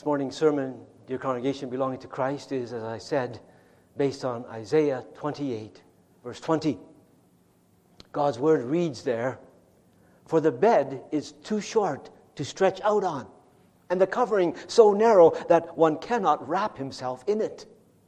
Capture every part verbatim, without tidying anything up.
This morning's sermon, dear congregation belonging to Christ, is, as I said, based on Isaiah twenty-eight, verse twenty. God's word reads there, "For the bed is too short to stretch out on, and the covering so narrow that one cannot wrap himself in it."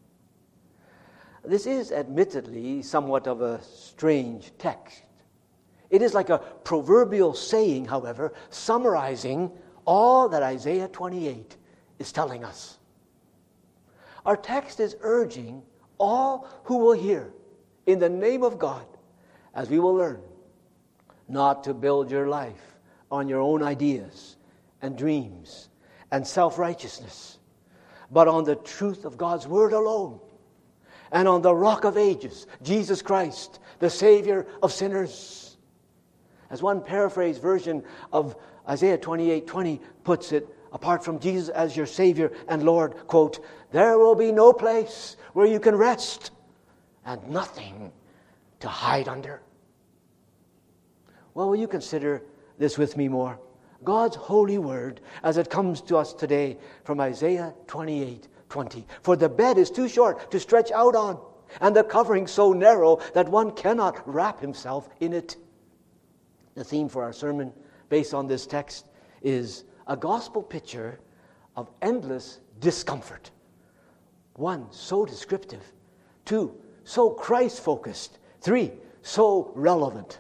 This is admittedly somewhat of a strange text. It is like a proverbial saying, however, summarizing all that Isaiah twenty-eight is telling us. Our text is urging all who will hear in the name of God, as we will learn, not to build your life on your own ideas and dreams and self-righteousness, but on the truth of God's word alone, and on the rock of ages, Jesus Christ, the Savior of sinners. As one paraphrased version of Isaiah twenty-eight twenty puts it, apart from Jesus as your Savior and Lord, quote, "There will be no place where you can rest and nothing to hide under." Well, will you consider this with me more? God's holy word as it comes to us today from Isaiah twenty-eight twenty. "For the bed is too short to stretch out on, and the covering so narrow that one cannot wrap himself in it." The theme for our sermon, based on this text, is a gospel picture of endless discomfort. One, so descriptive. Two, so Christ-focused. Three, so relevant.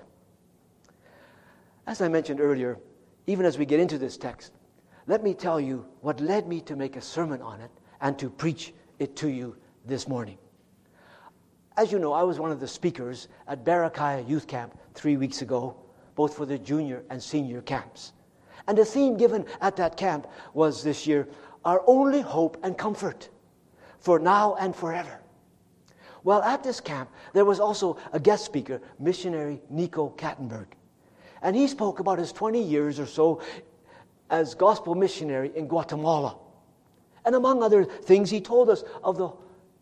As I mentioned earlier, even as we get into this text, let me tell you what led me to make a sermon on it and to preach it to you this morning. As you know, I was one of the speakers at Berechiah Youth Camp three weeks ago, both for the junior and senior camps. And the theme given at that camp was this year, "Our only hope and comfort, for now and forever." Well, at this camp, there was also a guest speaker, missionary Nico Kattenberg. And he spoke about his twenty years or so as gospel missionary in Guatemala. And among other things, he told us of the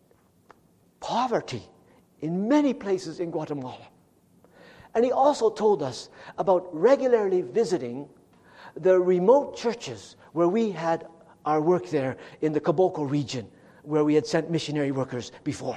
poverty in many places in Guatemala. And he also told us about regularly visiting the remote churches where we had our work there in the Caboclo region, where we had sent missionary workers before.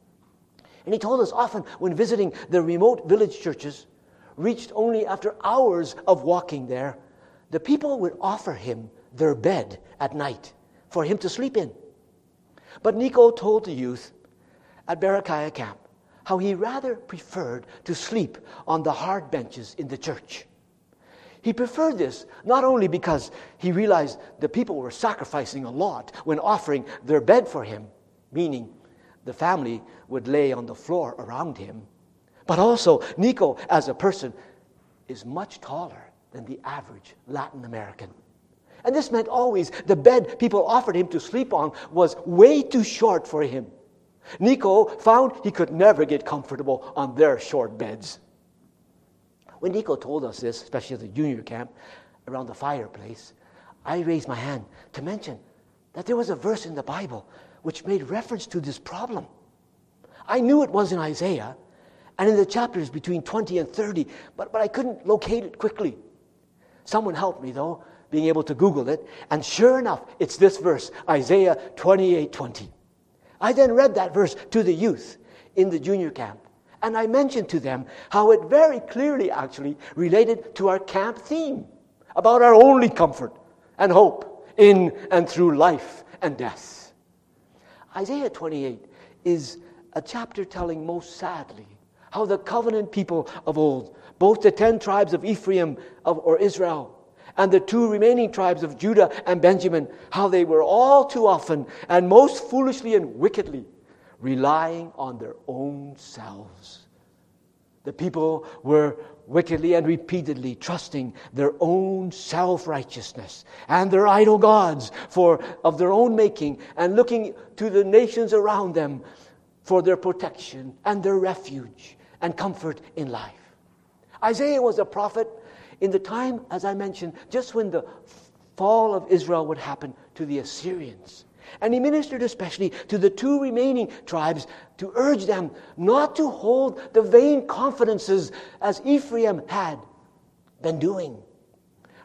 And he told us often when visiting the remote village churches, reached only after hours of walking there, the people would offer him their bed at night for him to sleep in. But Nico told the youth at Berechiah camp how he rather preferred to sleep on the hard benches in the church. He preferred this not only because he realized the people were sacrificing a lot when offering their bed for him, meaning the family would lay on the floor around him, but also Nico, as a person, is much taller than the average Latin American. And this meant always the bed people offered him to sleep on was way too short for him. Nico found he could never get comfortable on their short beds. When Nico told us this, especially at the junior camp, around the fireplace, I raised my hand to mention that there was a verse in the Bible which made reference to this problem. I knew it was in Isaiah, and in the chapters between twenty and thirty, but, but I couldn't locate it quickly. Someone helped me, though, being able to Google it, and sure enough, it's this verse, Isaiah twenty-eight twenty. I then read that verse to the youth in the junior camp, and I mentioned to them how it very clearly actually related to our camp theme about our only comfort and hope in and through life and death. Isaiah twenty-eight is a chapter telling most sadly how the covenant people of old, both the ten tribes of Ephraim of, or Israel, and the two remaining tribes of Judah and Benjamin, how they were all too often and most foolishly and wickedly relying on their own selves. The people were wickedly and repeatedly trusting their own self-righteousness and their idol gods for of their own making, and looking to the nations around them for their protection and their refuge and comfort in life. Isaiah was a prophet in the time, as I mentioned, just when the fall of Israel would happen to the Assyrians. And he ministered especially to the two remaining tribes to urge them not to hold the vain confidences as Ephraim had been doing.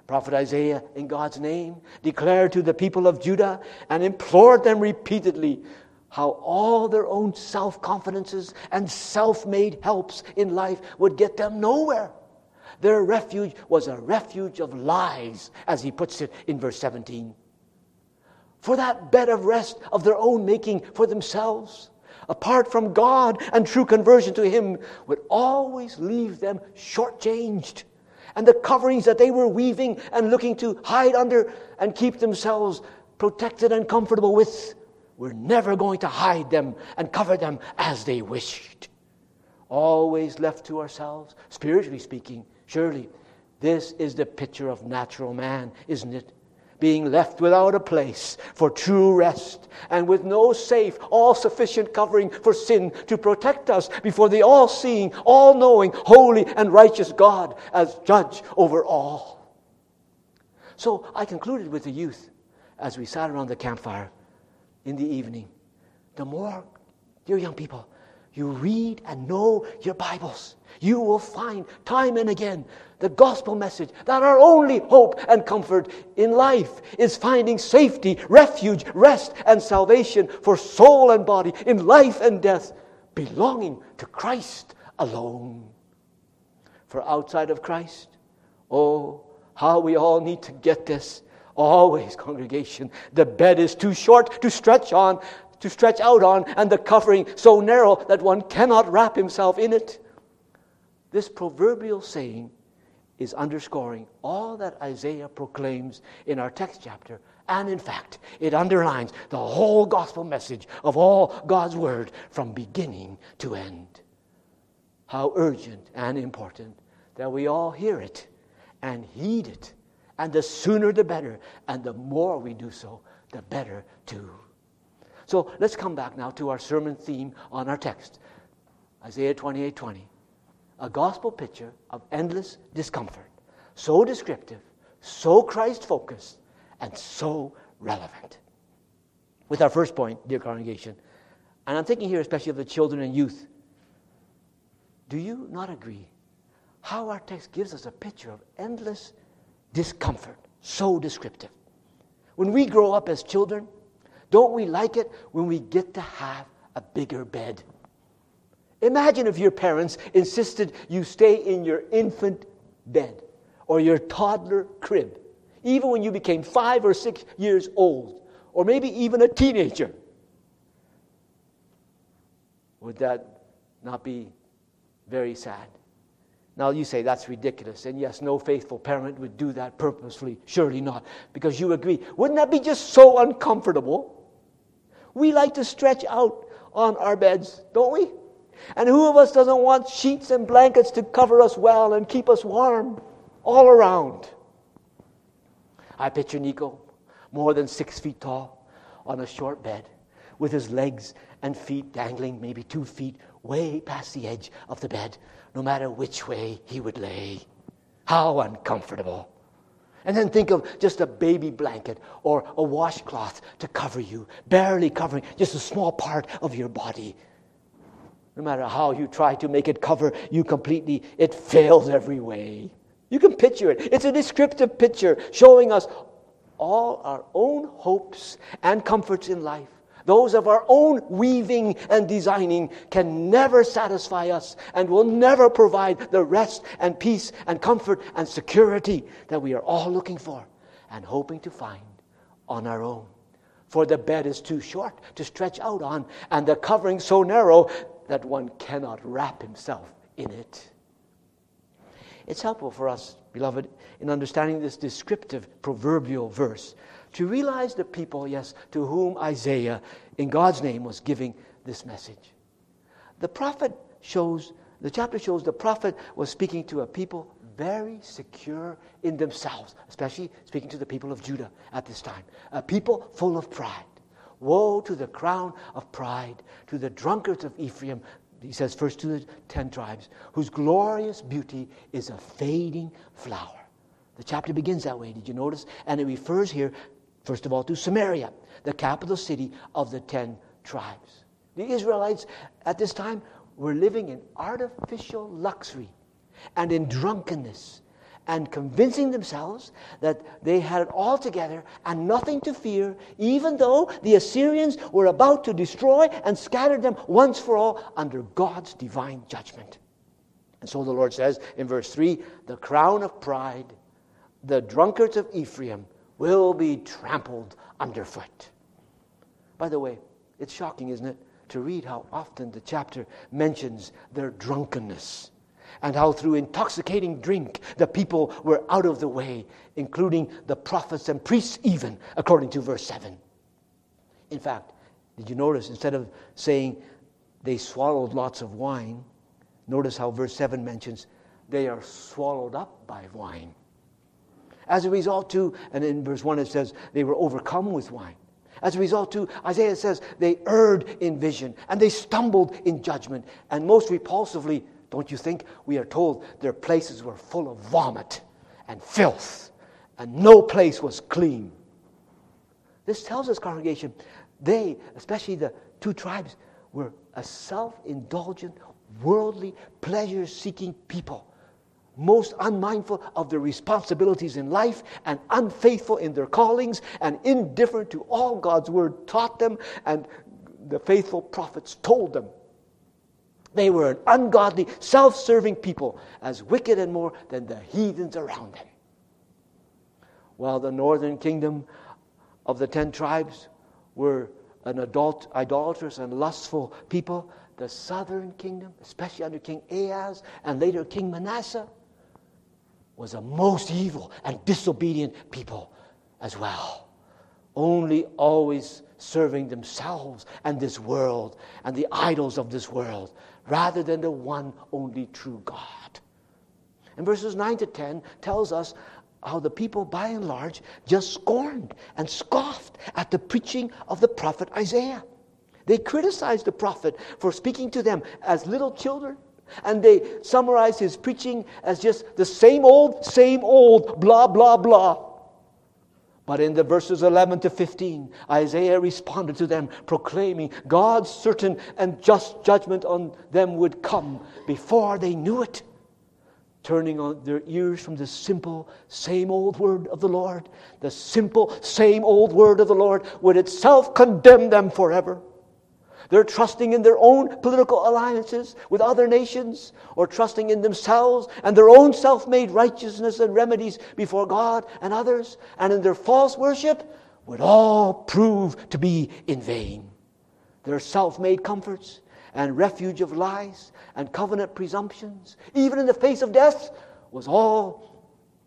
Prophet Isaiah, in God's name, declared to the people of Judah and implored them repeatedly how all their own self-confidences and self-made helps in life would get them nowhere. Their refuge was a refuge of lies, as he puts it in verse seventeen. For that bed of rest of their own making for themselves, apart from God and true conversion to Him, would always leave them shortchanged. And the coverings that they were weaving and looking to hide under and keep themselves protected and comfortable with were never going to hide them and cover them as they wished. Always left to ourselves, spiritually speaking, surely this is the picture of natural man, isn't it? Being left without a place for true rest and with no safe, all-sufficient covering for sin to protect us before the all-seeing, all-knowing, holy and righteous God as judge over all. So I concluded with the youth as we sat around the campfire in the evening. The more, dear young people, you read and know your Bibles, you will find time and again the gospel message that our only hope and comfort in life is finding safety, refuge, rest, and salvation for soul and body in life and death, belonging to Christ alone. For outside of Christ, oh, how we all need to get this. Always, congregation, the bed is too short to stretch on, to stretch out on, and the covering so narrow that one cannot wrap himself in it. This proverbial saying is underscoring all that Isaiah proclaims in our text chapter. And in fact, it underlines the whole gospel message of all God's word from beginning to end. How urgent and important that we all hear it and heed it. And the sooner the better. And the more we do so, the better too. So let's come back now to our sermon theme on our text. Isaiah twenty-eight twenty. A gospel picture of endless discomfort. So descriptive, so Christ-focused, and so relevant. With our first point, dear congregation, and I'm thinking here especially of the children and youth. Do you not agree how our text gives us a picture of endless discomfort? So descriptive. When we grow up as children, don't we like it when we get to have a bigger bed? Imagine if your parents insisted you stay in your infant bed or your toddler crib, even when you became five or six years old, or maybe even a teenager. Would that not be very sad? Now you say that's ridiculous, and yes, no faithful parent would do that purposefully. Surely not, because you agree. Wouldn't that be just so uncomfortable? We like to stretch out on our beds, don't we? And who of us doesn't want sheets and blankets to cover us well and keep us warm all around? I picture Nico, more than six feet tall, on a short bed, with his legs and feet dangling maybe two feet way past the edge of the bed, no matter which way he would lay. How uncomfortable. And then think of just a baby blanket or a washcloth to cover you, barely covering just a small part of your body. No matter how you try to make it cover you completely, it fails every way. You can picture it. It's a descriptive picture showing us all our own hopes and comforts in life. Those of our own weaving and designing can never satisfy us and will never provide the rest and peace and comfort and security that we are all looking for and hoping to find on our own. For the bed is too short to stretch out on, and the covering so narrow that one cannot wrap himself in it. It's helpful for us, beloved, in understanding this descriptive proverbial verse, to realize the people, yes, to whom Isaiah, in God's name, was giving this message. The prophet shows, the chapter shows the prophet was speaking to a people very secure in themselves, especially speaking to the people of Judah at this time, a people full of pride. Woe to the crown of pride, to the drunkards of Ephraim, he says first to the ten tribes, whose glorious beauty is a fading flower. The chapter begins that way, did you notice? And it refers here, first of all, to Samaria, the capital city of the ten tribes. The Israelites at this time were living in artificial luxury and in drunkenness and convincing themselves that they had it all together and nothing to fear, even though the Assyrians were about to destroy and scatter them once for all under God's divine judgment. And so the Lord says in verse three, the crown of pride, the drunkards of Ephraim, will be trampled underfoot. By the way, it's shocking, isn't it, to read how often the chapter mentions their drunkenness and how through intoxicating drink the people were out of the way, including the prophets and priests even, according to verse seven. In fact, did you notice, instead of saying they swallowed lots of wine, notice how verse seven mentions they are swallowed up by wine. As a result, too, and in verse one it says they were overcome with wine. As a result, too, Isaiah says they erred in vision and they stumbled in judgment. And most repulsively, don't you think, we are told their places were full of vomit and filth and no place was clean. This tells us, congregation, they, especially the two tribes, were a self-indulgent, worldly, pleasure-seeking people, most unmindful of their responsibilities in life and unfaithful in their callings and indifferent to all God's word taught them and the faithful prophets told them. They were an ungodly, self-serving people, as wicked and more than the heathens around them. While the northern kingdom of the ten tribes were an adult, idolatrous and lustful people, the southern kingdom, especially under King Ahaz and later King Manasseh, was a most evil and disobedient people as well. Only always serving themselves and this world and the idols of this world rather than the one only true God. And verses nine to ten tells us how the people by and large just scorned and scoffed at the preaching of the prophet Isaiah. They criticized the prophet for speaking to them as little children. And they summarize his preaching as just the same old, same old, blah, blah, blah. But in the verses eleven to fifteen, Isaiah responded to them, proclaiming God's certain and just judgment on them would come before they knew it. Turning on their ears from the simple, same old word of the Lord, the simple, same old word of the Lord would itself condemn them forever. They're trusting in their own political alliances with other nations, or trusting in themselves and their own self-made righteousness and remedies before God and others, and in their false worship would all prove to be in vain. Their self-made comforts and refuge of lies and covenant presumptions, even in the face of death, was all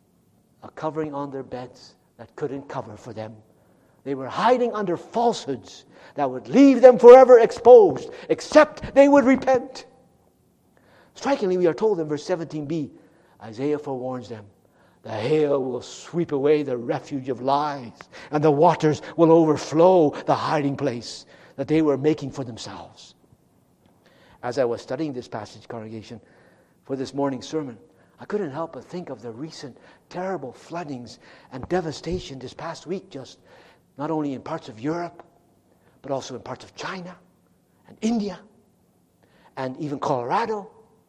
a covering on their beds that couldn't cover for them. They were hiding under falsehoods that would leave them forever exposed, except they would repent. Strikingly, we are told in verse seventeen b, Isaiah forewarns them, the hail will sweep away the refuge of lies, and the waters will overflow the hiding place that they were making for themselves. As I was studying this passage, congregation, for this morning's sermon, I couldn't help but think of the recent terrible floodings and devastation this past week, just not only in parts of Europe, but also in parts of China and India and even Colorado.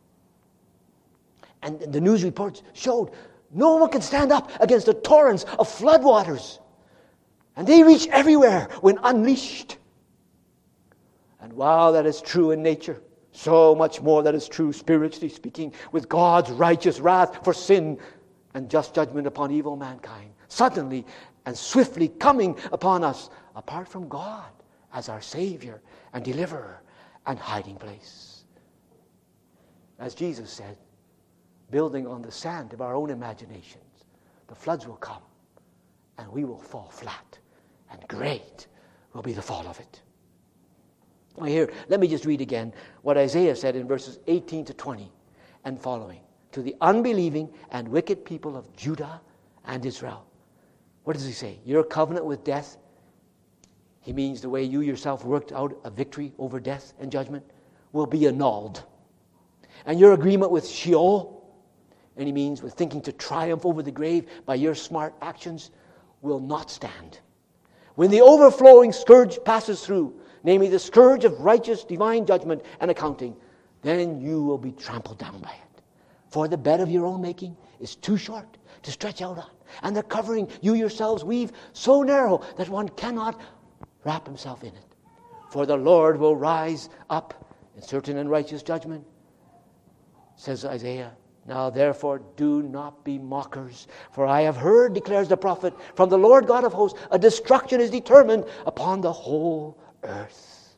And the news reports showed no one can stand up against the torrents of floodwaters. And they reach everywhere when unleashed. And while that is true in nature, so much more that is true spiritually speaking, with God's righteous wrath for sin and just judgment upon evil mankind, suddenly and swiftly coming upon us apart from God as our Savior and Deliverer and hiding place. As Jesus said, building on the sand of our own imaginations, the floods will come and we will fall flat, and great will be the fall of it. Well, here, let me just read again what Isaiah said in verses eighteen to twenty and following. To the unbelieving and wicked people of Judah and Israel. What does he say? Your covenant with death, he means the way you yourself worked out a victory over death and judgment, will be annulled. And your agreement with Sheol, and he means with thinking to triumph over the grave by your smart actions, will not stand. When the overflowing scourge passes through, namely the scourge of righteous divine judgment and accounting, then you will be trampled down by it. For the bed of your own making is too short, to stretch out on. And the covering you yourselves weave so narrow that one cannot wrap himself in it. For the Lord will rise up in certain and righteous judgment, says Isaiah. Now therefore do not be mockers, for I have heard, declares the prophet, from the Lord God of hosts, a destruction is determined upon the whole earth.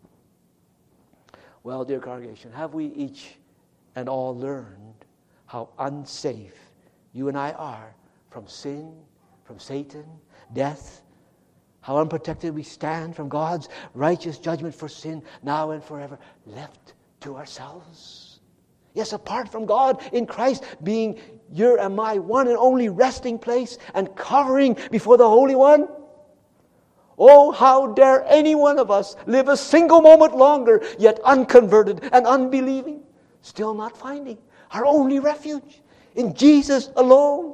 Well, dear congregation, have we each and all learned how unsafe you and I are from sin, from Satan, death? How unprotected we stand from God's righteous judgment for sin now and forever, left to ourselves? Yes, apart from God in Christ being your and my one and only resting place and covering before the Holy One. Oh, how dare any one of us live a single moment longer, yet unconverted and unbelieving, still not finding our only refuge in Jesus alone.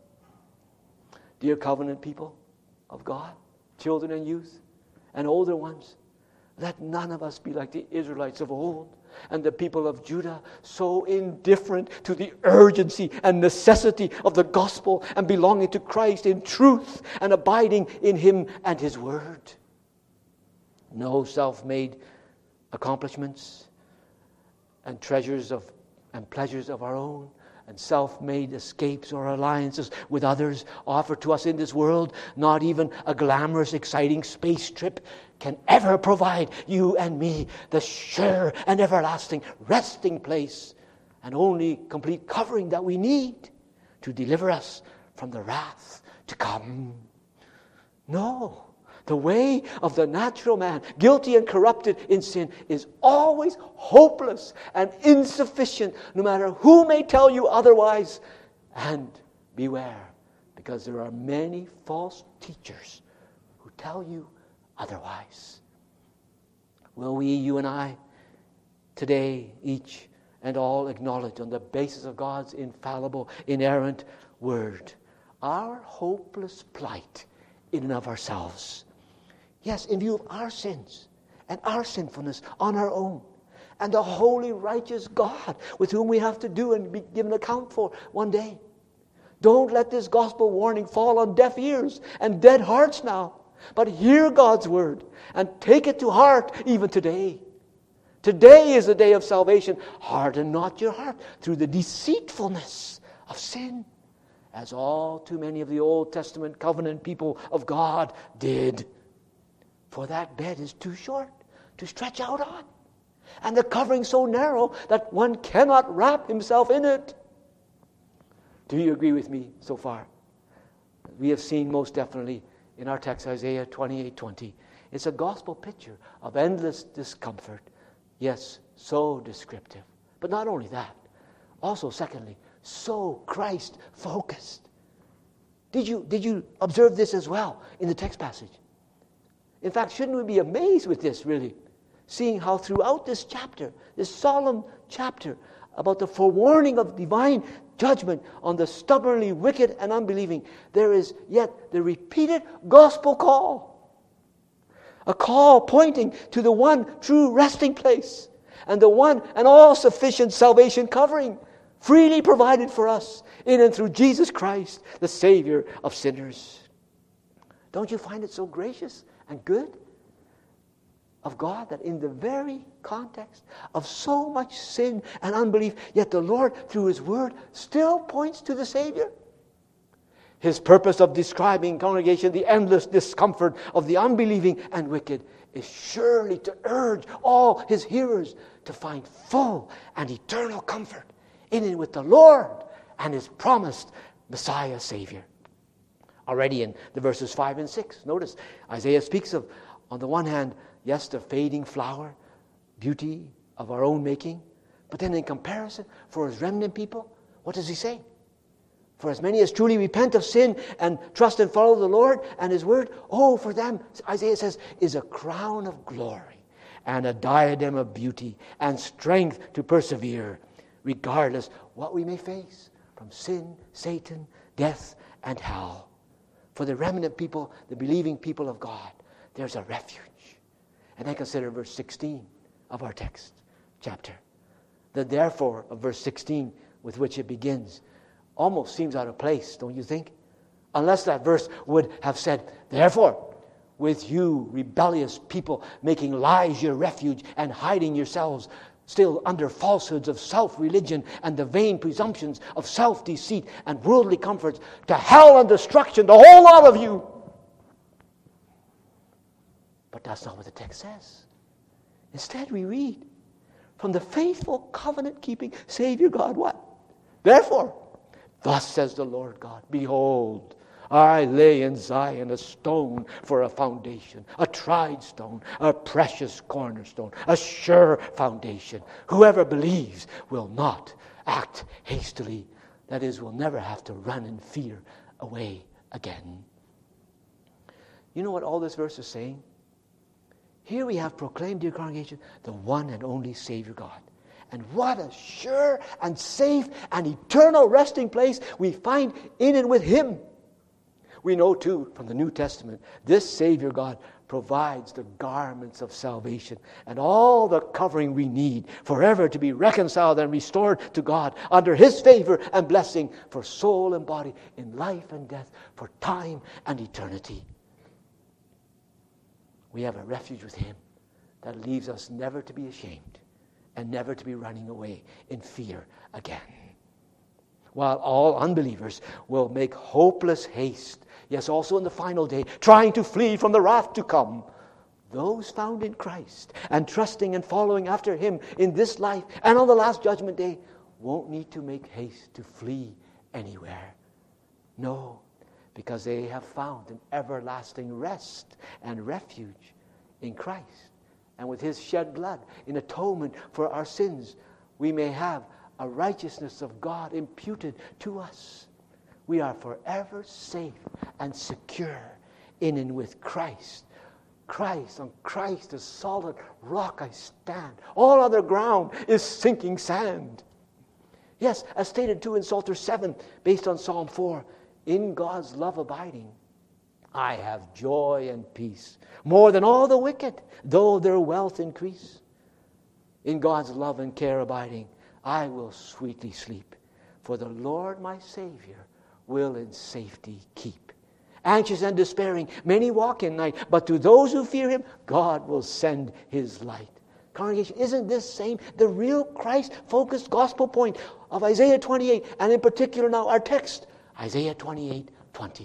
Dear covenant people of God, children and youth and older ones, let none of us be like the Israelites of old and the people of Judah, so indifferent to the urgency and necessity of the gospel and belonging to Christ in truth and abiding in Him and His Word. No self-made accomplishments and treasures of and pleasures of our own and self-made escapes or alliances with others offered to us in this world, not even a glamorous, exciting space trip, can ever provide you and me the sure and everlasting resting place and only complete covering that we need to deliver us from the wrath to come. No. The way of the natural man, guilty and corrupted in sin, is always hopeless and insufficient, no matter who may tell you otherwise. And beware, because there are many false teachers who tell you otherwise. Will we, you and I, today, each and all acknowledge on the basis of God's infallible, inerrant Word, our hopeless plight in and of ourselves? Yes, in view of our sins and our sinfulness on our own, and the holy, righteous God with whom we have to do and be given account for one day. Don't let this gospel warning fall on deaf ears and dead hearts now, but hear God's word and take it to heart even today. Today is the day of salvation. Harden not your heart through the deceitfulness of sin, as all too many of the Old Testament covenant people of God did. For that bed is too short to stretch out on, and the covering so narrow that one cannot wrap himself in it. Do you agree with me so far? We have seen most definitely in our text, Isaiah twenty-eight twenty. It's a gospel picture of endless discomfort. Yes, so descriptive. But not only that, also secondly, so Christ-focused. Did you, did you observe this as well in the text passage? In fact, shouldn't we be amazed with this, really? Seeing how throughout this chapter, this solemn chapter about the forewarning of divine judgment on the stubbornly wicked and unbelieving, there is yet the repeated gospel call. A call pointing to the one true resting place and the one and all sufficient salvation covering freely provided for us in and through Jesus Christ, the Savior of sinners. Don't you find it so gracious and good of God that in the very context of so much sin and unbelief, yet the Lord, through His Word, still points to the Savior? His purpose of describing, congregation, the endless discomfort of the unbelieving and wicked is surely to urge all His hearers to find full and eternal comfort in and with the Lord and His promised Messiah Savior. Already in the verses five and six, notice Isaiah speaks of, on the one hand, yes, the fading flower, beauty of our own making, but then in comparison, for His remnant people, what does He say? For as many as truly repent of sin and trust and follow the Lord and His Word, oh, for them, Isaiah says, is a crown of glory and a diadem of beauty and strength to persevere, regardless what we may face from sin, Satan, death, and hell. For the remnant people, the believing people of God, there's a refuge. And then consider verse sixteen of our text chapter. The therefore of verse sixteen with which it begins. almost seems out of place, don't you think? Unless that verse would have said, therefore, with you rebellious people making lies your refuge and hiding yourselves still under falsehoods of self-religion and the vain presumptions of self-deceit and worldly comforts, to hell and destruction, the whole lot of you. But that's not what the text says. Instead, we read, from the faithful covenant-keeping Savior God, what? Therefore, thus says the Lord God, behold, I lay in Zion a stone for a foundation, a tried stone, a precious cornerstone, a sure foundation. Whoever believes will not act hastily. That is, will never have to run in fear away again. You know what all this verse is saying? Here we have proclaimed, dear congregation, the one and only Savior God. And what a sure and safe and eternal resting place we find in and with Him. We know, too, from the New Testament, this Savior God provides the garments of salvation and all the covering we need forever to be reconciled and restored to God under His favor and blessing for soul and body in life and death, for time and eternity. We have a refuge with Him that leaves us never to be ashamed and never to be running away in fear again. While all unbelievers will make hopeless haste, yes, also in the final day, trying to flee from the wrath to come, those found in Christ and trusting and following after Him in this life and on the last judgment day won't need to make haste to flee anywhere. No, because they have found an everlasting rest and refuge in Christ. And with His shed blood in atonement for our sins, we may have a righteousness of God imputed to us. We are forever safe and secure in and with Christ. Christ, on Christ, the solid rock I stand. All other ground is sinking sand. Yes, as stated too in Psalter seven, based on Psalm four, in God's love abiding, I have joy and peace, more than all the wicked, though their wealth increase. In God's love and care abiding, I will sweetly sleep, for the Lord my Savior will in safety keep. Anxious and despairing, many walk in night, but to those who fear Him, God will send His light. Congregation, isn't this same the real Christ-focused gospel point of Isaiah twenty-eight, and in particular now our text, Isaiah twenty-eight twenty.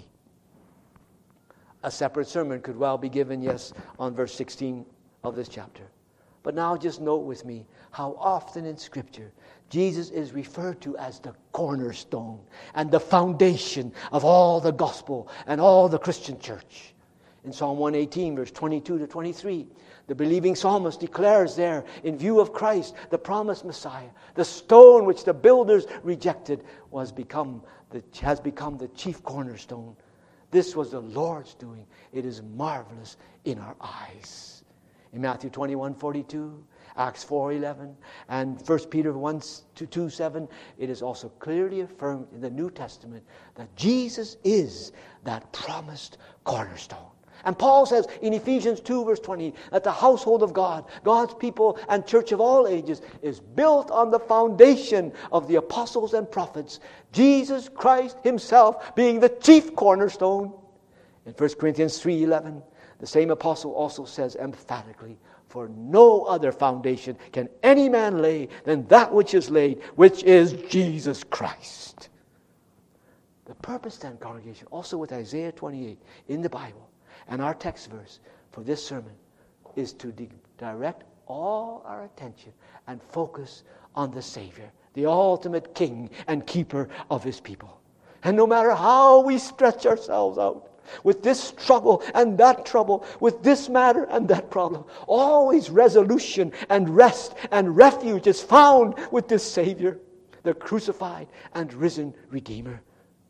A separate sermon could well be given, yes, on verse sixteen of this chapter. But now just note with me how often in Scripture Jesus is referred to as the cornerstone and the foundation of all the gospel and all the Christian church. In Psalm one eighteen, verse twenty-two to twenty-three, the believing psalmist declares there, in view of Christ, the promised Messiah, the stone which the builders rejected was become the, has become the chief cornerstone. This was the Lord's doing. It is marvelous in our eyes. In Matthew twenty-one forty-two, Acts four eleven, and First Peter one two seven, it is also clearly affirmed in the New Testament that Jesus is that promised cornerstone. And Paul says in Ephesians two verse twenty that the household of God, God's people and church of all ages, is built on the foundation of the apostles and prophets, Jesus Christ Himself being the chief cornerstone. In First Corinthians three eleven, the same apostle also says emphatically, for no other foundation can any man lay than that which is laid, which is Jesus Christ. The purpose then, congregation, also with Isaiah twenty-eight in the Bible, and our text verse for this sermon, is to di- direct all our attention and focus on the Savior, the ultimate King and keeper of His people. And no matter how we stretch ourselves out with this struggle and that trouble, with this matter and that problem, always resolution and rest and refuge is found with this Savior, the crucified and risen Redeemer.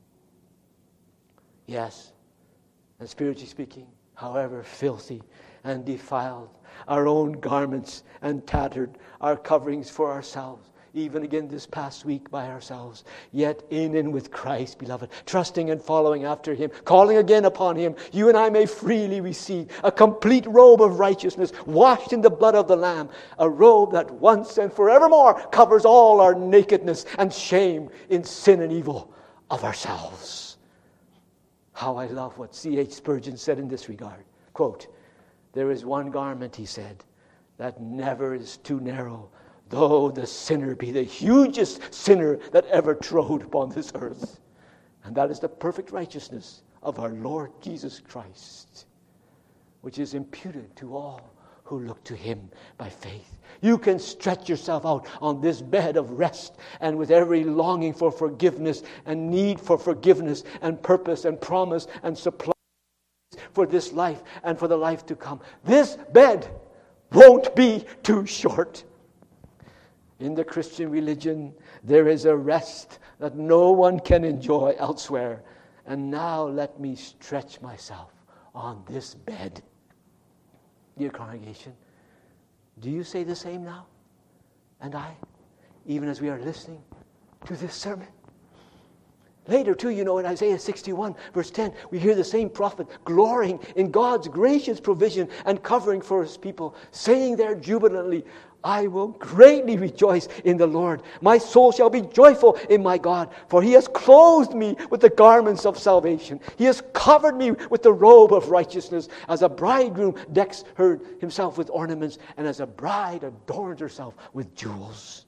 Yes, and spiritually speaking, however filthy and defiled our own garments and tattered our coverings for ourselves, even again this past week by ourselves, yet in and with Christ, beloved, trusting and following after Him, calling again upon Him, you and I may freely receive a complete robe of righteousness, washed in the blood of the Lamb, a robe that once and forevermore covers all our nakedness and shame in sin and evil. of ourselves. How I love what C H Spurgeon said in this regard. Quote, "There is one garment," he said, "that never is too narrow, though the sinner be the hugest sinner that ever trode upon this earth. And that is the perfect righteousness of our Lord Jesus Christ, which is imputed to all who look to him by faith." You can stretch yourself out on this bed of rest, and with every longing for forgiveness and need for forgiveness and purpose and promise and supply for this life and for the life to come. This bed won't be too short. In the Christian religion, there is a rest that no one can enjoy elsewhere. And now let me stretch myself on this bed. Dear congregation, do you say the same now? And I, even as we are listening to this sermon. Later too, you know, in Isaiah sixty-one, verse ten, we hear the same prophet glorying in God's gracious provision and covering for his people, saying there jubilantly, "I will greatly rejoice in the Lord. My soul shall be joyful in my God, for he has clothed me with the garments of salvation. He has covered me with the robe of righteousness, as a bridegroom decks her himself with ornaments, and as a bride adorns herself with jewels."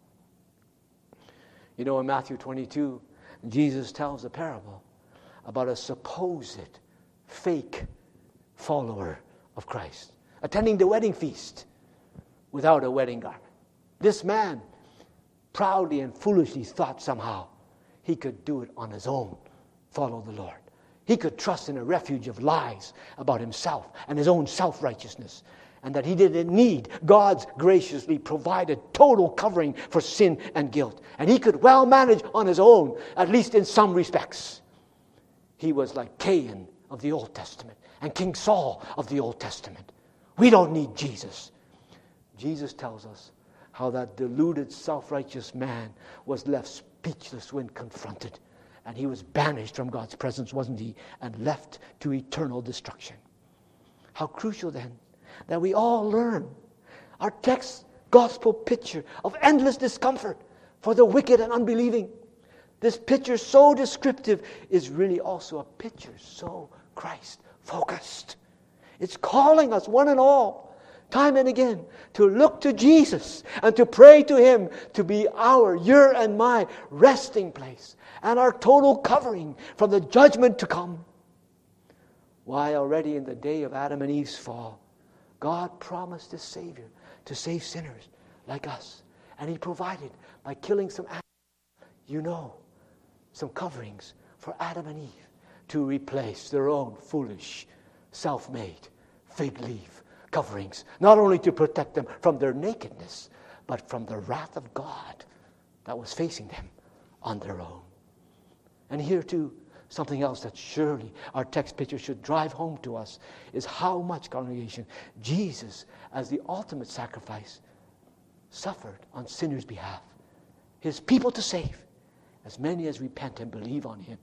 You know, in Matthew twenty-two, Jesus tells a parable about a supposed fake follower of Christ attending the wedding feast without a wedding garment. This man proudly and foolishly thought somehow he could do it on his own, follow the Lord. He could trust in a refuge of lies about himself and his own self-righteousness, and that he didn't need God's graciously provided total covering for sin and guilt. And he could well manage on his own, at least in some respects. He was like Cain of the Old Testament and King Saul of the Old Testament. We don't need Jesus. Jesus tells us how that deluded, self-righteous man was left speechless when confronted. And he was banished from God's presence, wasn't he? And left to eternal destruction. How crucial then that we all learn our text gospel picture of endless discomfort for the wicked and unbelieving. This picture, so descriptive, is really also a picture so Christ-focused. It's calling us, one and all, time and again, to look to Jesus and to pray to him to be our, your and my resting place and our total covering from the judgment to come. Why, already in the day of Adam and Eve's fall, God promised a Savior to save sinners like us. And he provided by killing some animals, you know, some coverings for Adam and Eve to replace their own foolish, self-made fig leaf coverings, not only to protect them from their nakedness, but from the wrath of God that was facing them on their own. And here too, something else that surely our text picture should drive home to us is how much, congregation, Jesus, as the ultimate sacrifice, suffered on sinners' behalf. His people to save, as many as repent and believe on him.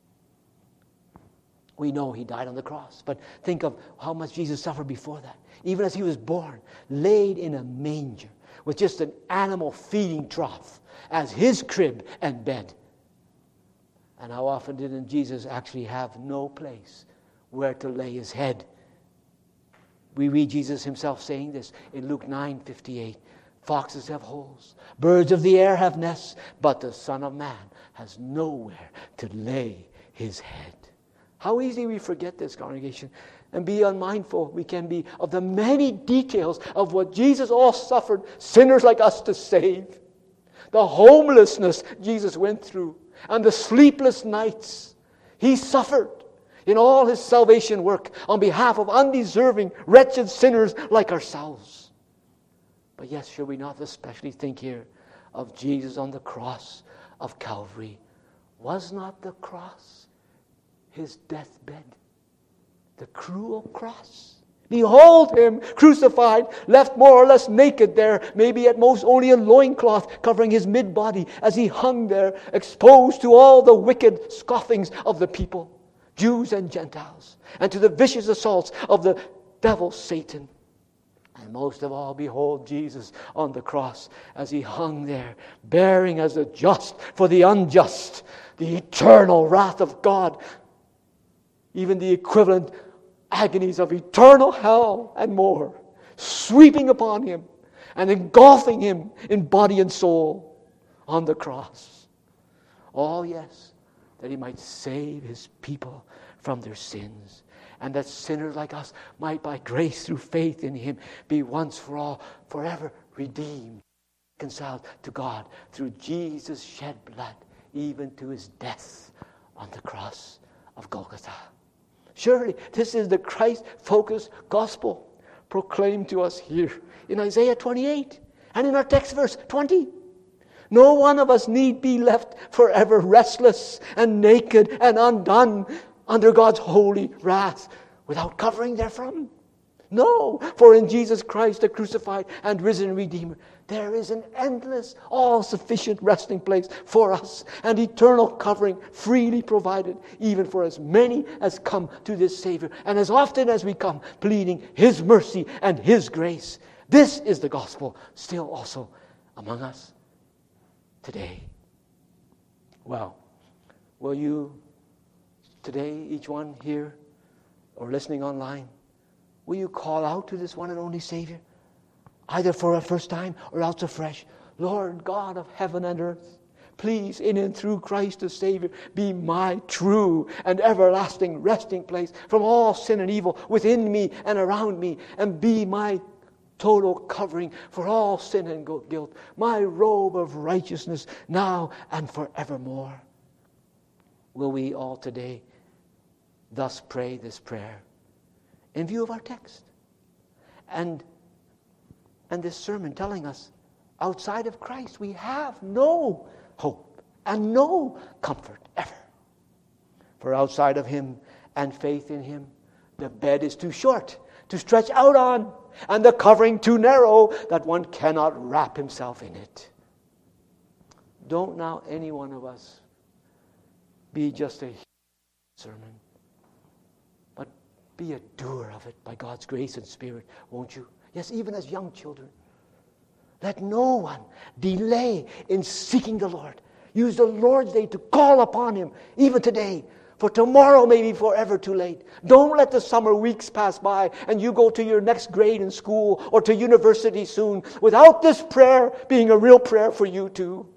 We know he died on the cross, but think of how much Jesus suffered before that. Even as he was born, laid in a manger with just an animal feeding trough as his crib and bed. And how often didn't Jesus actually have no place where to lay his head? We read Jesus himself saying this in Luke nine fifty-eight. Foxes have holes, birds of the air have nests, but the Son of Man has nowhere to lay his head. How easily we forget this, congregation, and be unmindful we can be of the many details of what Jesus all suffered sinners like us to save. The homelessness Jesus went through, and the sleepless nights he suffered in all his salvation work on behalf of undeserving, wretched sinners like ourselves. But yes, should we not especially think here of Jesus on the cross of Calvary? Was not the cross his deathbed? The cruel cross. Behold him crucified, left more or less naked there, maybe at most only a loincloth covering his mid-body as he hung there, exposed to all the wicked scoffings of the people, Jews and Gentiles, and to the vicious assaults of the devil Satan. And most of all, behold Jesus on the cross as he hung there, bearing as a just for the unjust, the eternal wrath of God, even the equivalent agonies of eternal hell and more, sweeping upon him and engulfing him in body and soul on the cross. All, yes, that he might save his people from their sins, and that sinners like us might by grace through faith in him be once for all forever redeemed, reconciled to God through Jesus' shed blood, even to his death on the cross of Golgotha. Surely this is the Christ-focused gospel proclaimed to us here in Isaiah twenty-eight and in our text verse twenty. No one of us need be left forever restless and naked and undone under God's holy wrath without covering therefrom. No, for in Jesus Christ, the crucified and risen Redeemer, there is an endless, all-sufficient resting place for us, and eternal covering freely provided, even for as many as come to this Savior, and as often as we come, pleading his mercy and his grace. This is the gospel still also among us today. Well, will you today, each one here or listening online, will you call out to this one and only Savior, either for a first time or else afresh? Lord God of heaven and earth, please, in and through Christ the Savior, be my true and everlasting resting place from all sin and evil within me and around me, and be my total covering for all sin and guilt, my robe of righteousness now and forevermore. Will we all today thus pray this prayer in view of our text and and this sermon telling us outside of Christ we have no hope and no comfort ever? For outside of him and faith in him, the bed is too short to stretch out on, and the covering too narrow that one cannot wrap himself in it. Don't now any one of us be just a sermon, but be a doer of it by God's grace and Spirit, won't you? Yes, even as young children. Let no one delay in seeking the Lord. Use the Lord's day to call upon him, even today, for tomorrow may be forever too late. Don't let the summer weeks pass by and you go to your next grade in school or to university soon without this prayer being a real prayer for you too.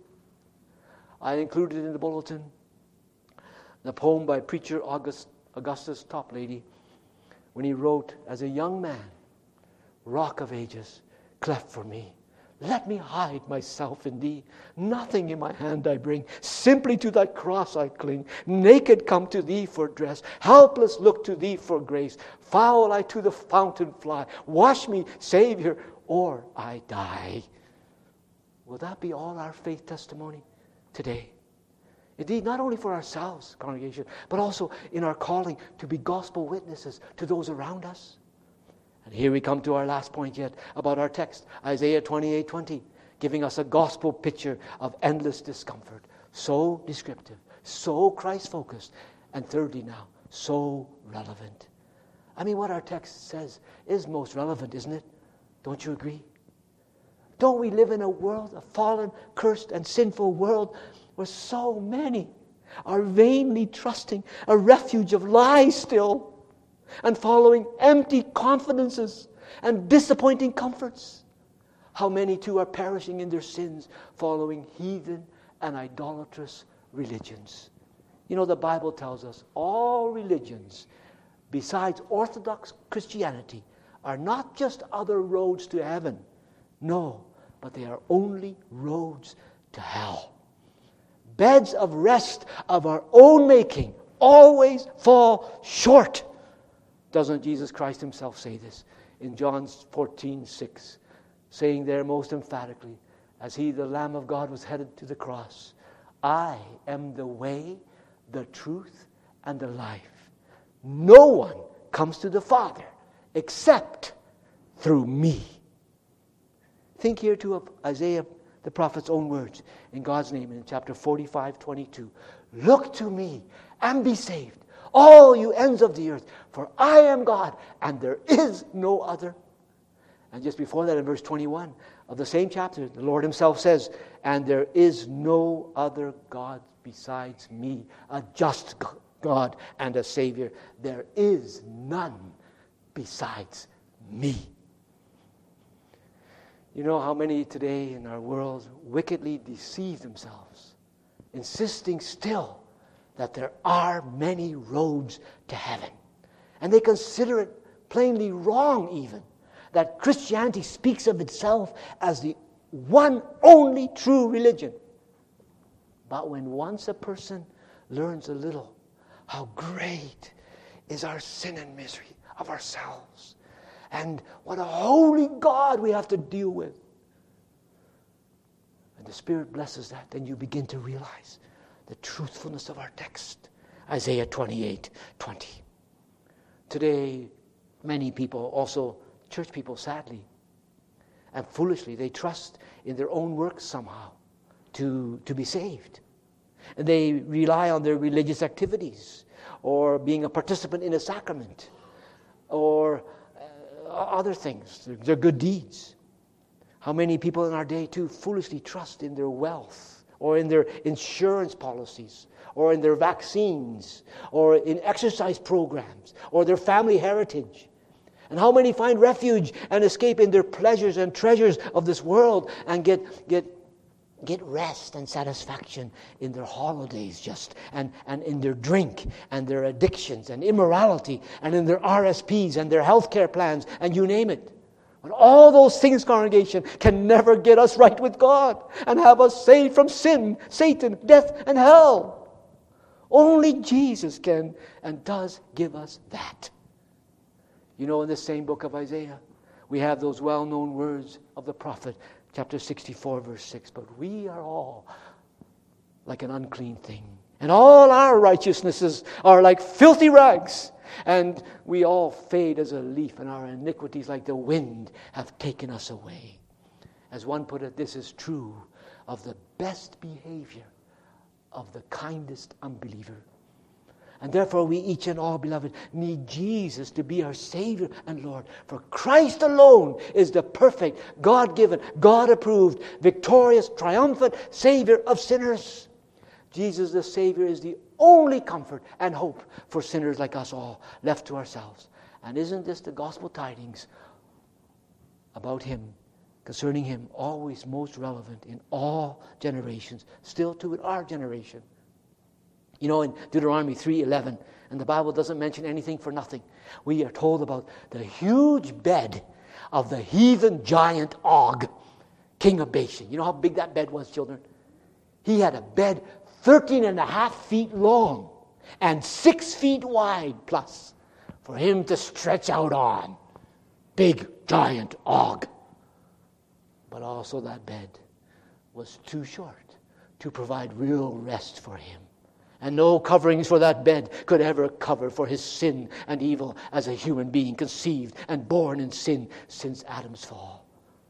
I included in the bulletin the poem by preacher August, Augustus Toplady when he wrote, as a young man, Rock of ages, cleft for me. Let me hide myself in thee. Nothing in my hand I bring. Simply to thy cross I cling. Naked come to thee for dress. Helpless look to thee for grace. Foul I to the fountain fly. Wash me, Savior, or I die. Will that be all our faith testimony today? Indeed, not only for ourselves, congregation, but also in our calling to be gospel witnesses to those around us. And here we come to our last point yet about our text, Isaiah twenty-eight twenty, giving us a gospel picture of endless discomfort. So descriptive, so Christ-focused, and thirdly now, so relevant. I mean, what our text says is most relevant, isn't it? Don't you agree? Don't we live in a world, a fallen, cursed, and sinful world, where so many are vainly trusting a refuge of lies still, and following empty confidences and disappointing comforts? How many too are perishing in their sins, following heathen and idolatrous religions? You know, the Bible tells us all religions, besides Orthodox Christianity, are not just other roads to heaven. No, but they are only roads to hell. Beds of rest of our own making always fall short. Doesn't Jesus Christ himself say this in John fourteen six, saying there most emphatically, as he, the Lamb of God, was headed to the cross, I am the way, the truth, and the life. No one comes to the Father except through me. Think here too of Isaiah the prophet's own words in God's name in chapter forty-five twenty-two. Look to me and be saved, all you ends of the earth, for I am God and there is no other. And just before that, in verse twenty-one of the same chapter, the Lord himself says, and there is no other God besides me, a just God and a Savior. There is none besides me. You know how many today in our world wickedly deceive themselves, insisting still that there are many roads to heaven. And they consider it plainly wrong even that Christianity speaks of itself as the one only true religion. But when once a person learns a little how great is our sin and misery of ourselves, and what a holy God we have to deal with, and the Spirit blesses that, then you begin to realize the truthfulness of our text. Isaiah twenty-eight twenty. Today, many people, also church people, sadly and foolishly, they trust in their own works somehow to, to be saved. And they rely on their religious activities, or being a participant in a sacrament, or uh, other things, their, their good deeds. How many people in our day, too, foolishly trust in their wealth, or in their insurance policies, or in their vaccines, or in exercise programs, or their family heritage. And how many find refuge and escape in their pleasures and treasures of this world, and get get get rest and satisfaction in their holidays just, and, and in their drink and their addictions and immorality, and in their R S Ps and their health care plans, and you name it. But all those things, congregation, can never get us right with God and have us saved from sin, Satan, death, and hell. Only Jesus can and does give us that. You know, in the same book of Isaiah, we have those well-known words of the prophet, chapter sixty-four, verse six. But we are all like an unclean thing, and all our righteousnesses are like filthy rags, and we all fade as a leaf, and our iniquities like the wind have taken us away. As one put it, this is true of the best behavior of the kindest unbeliever. And therefore we each and all, beloved, need Jesus to be our Savior and Lord. For Christ alone is the perfect, God-given, God-approved, victorious, triumphant Savior of sinners. Jesus the Savior is the only comfort and hope for sinners like us all, left to ourselves. And isn't this the gospel tidings about Him, concerning Him, always most relevant in all generations, still to our generation? You know, in Deuteronomy three eleven, and the Bible doesn't mention anything for nothing, we are told about the huge bed of the heathen giant Og, king of Bashan. You know how big that bed was, children? He had a bed thirteen and a half feet long and six feet wide plus for him to stretch out on. Big giant Og. But also that bed was too short to provide real rest for him. And no coverings for that bed could ever cover for his sin and evil as a human being conceived and born in sin since Adam's fall.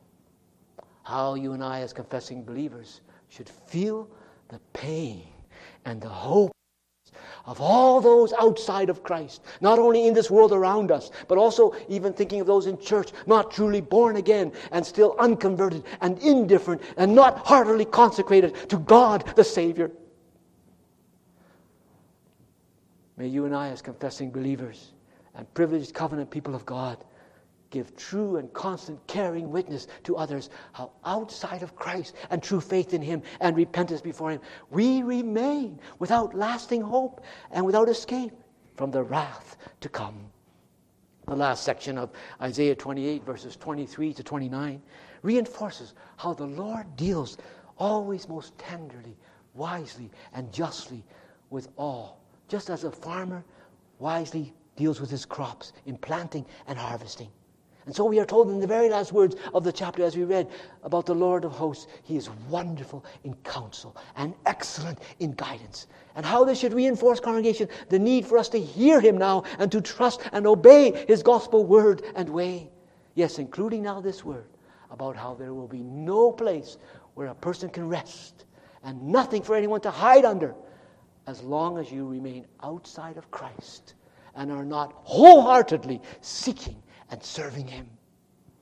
How you and I as confessing believers should feel the pain and the hope of all those outside of Christ, not only in this world around us, but also even thinking of those in church, not truly born again and still unconverted and indifferent and not heartily consecrated to God the Savior. May you and I, as confessing believers and privileged covenant people of God, give true and constant caring witness to others how outside of Christ and true faith in Him and repentance before Him, we remain without lasting hope and without escape from the wrath to come. The last section of Isaiah twenty-eight, verses twenty-three to twenty-nine, reinforces how the Lord deals always most tenderly, wisely, and justly with all, just as a farmer wisely deals with his crops in planting and harvesting. And so we are told in the very last words of the chapter, as we read about the Lord of hosts, He is wonderful in counsel and excellent in guidance. And how this should reinforce, congregation, the need for us to hear Him now and to trust and obey His gospel word and way. Yes, including now this word about how there will be no place where a person can rest and nothing for anyone to hide under, as long as you remain outside of Christ and are not wholeheartedly seeking and serving Him.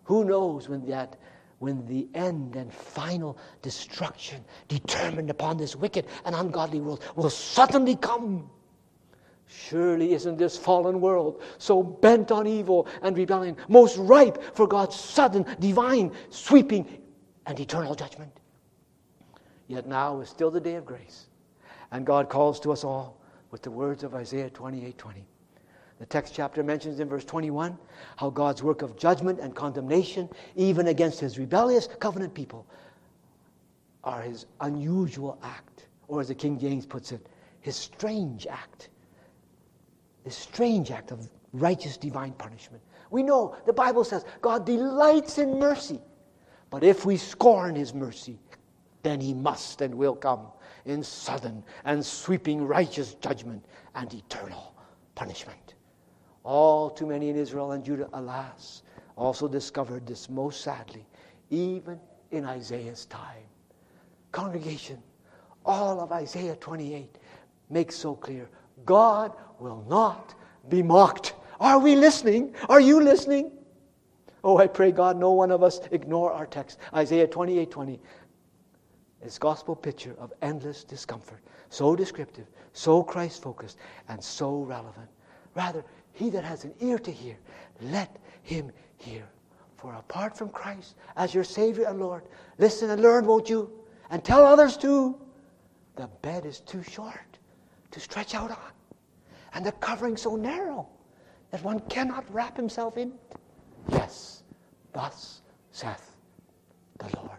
Who knows when that, when the end and final destruction determined upon this wicked and ungodly world will suddenly come? Surely isn't this fallen world so bent on evil and rebellion, most ripe for God's sudden, divine, sweeping, and eternal judgment? Yet now is still the day of grace, and God calls to us all with the words of Isaiah twenty-eight twenty. The text chapter mentions in verse twenty-one how God's work of judgment and condemnation, even against his rebellious covenant people, are his unusual act, or as the King James puts it, his strange act. This strange act of righteous divine punishment. We know the Bible says God delights in mercy. But if we scorn his mercy, then he must and will come in sudden and sweeping righteous judgment and eternal punishment. All too many in Israel and Judah, alas, also discovered this most sadly, even in Isaiah's time. Congregation, all of Isaiah twenty-eight makes so clear, God will not be mocked. Are we listening? Are you listening? Oh, I pray God no one of us ignore our text. Isaiah twenty-eight twenty. Its gospel picture of endless discomfort. So descriptive, so Christ-focused, and so relevant. Rather, he that has an ear to hear, let him hear. For apart from Christ as your Savior and Lord, listen and learn, won't you? And tell others too. The bed is too short to stretch out on, and the covering so narrow that one cannot wrap himself in it. Yes, thus saith the Lord.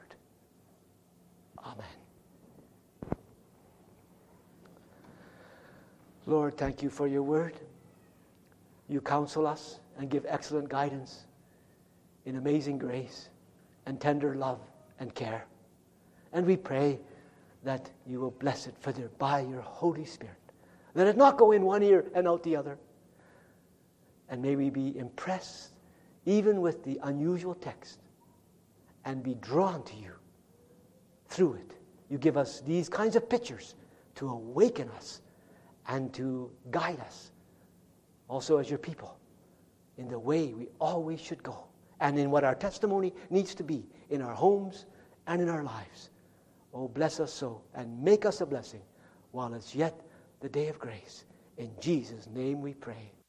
Amen. Lord, thank you for your word. You counsel us and give excellent guidance in amazing grace and tender love and care. And we pray that you will bless it further by your Holy Spirit. Let it not go in one ear and out the other. And may we be impressed even with the unusual text and be drawn to you through it. You give us these kinds of pictures to awaken us and to guide us also as your people in the way we always should go and in what our testimony needs to be in our homes and in our lives. Oh, bless us so and make us a blessing while it's yet the day of grace. In Jesus' name we pray.